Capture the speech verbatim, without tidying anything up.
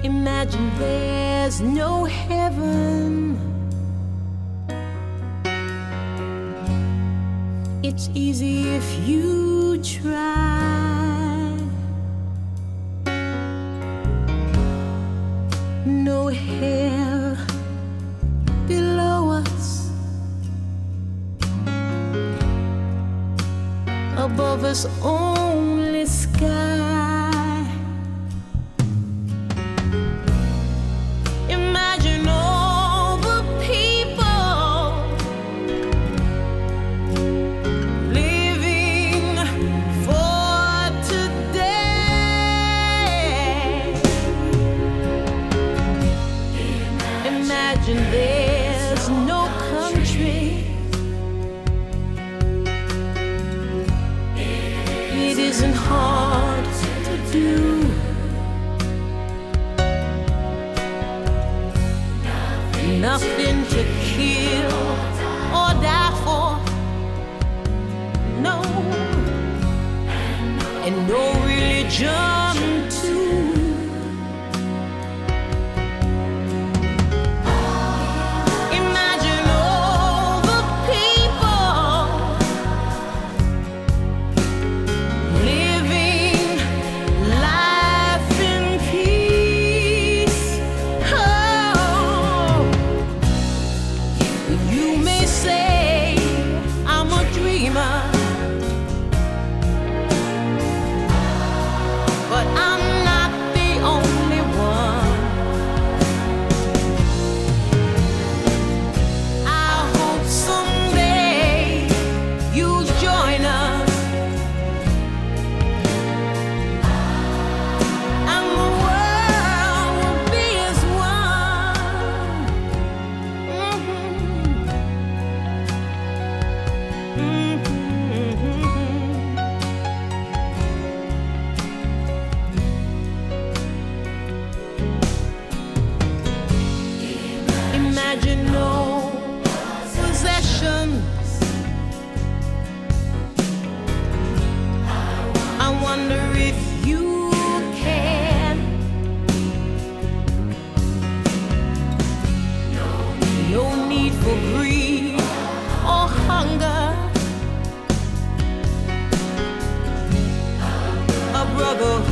Imagine there's no heaven. It's easy if you try. No hell below us, above us only sky. Imagine all the people living for today. Imagine there's no country. It isn't hard to do. Nothing to kill or die for. No, and no religion too. Imagine all the people living life in peace. Oh, you may say I'm a dreamer, but I'm not the only one. I hope someday you'll join us, and the world will be as one. Mhm. Imagine no possessions. I wonder if you can. No need for greed or hunger. A brotherhood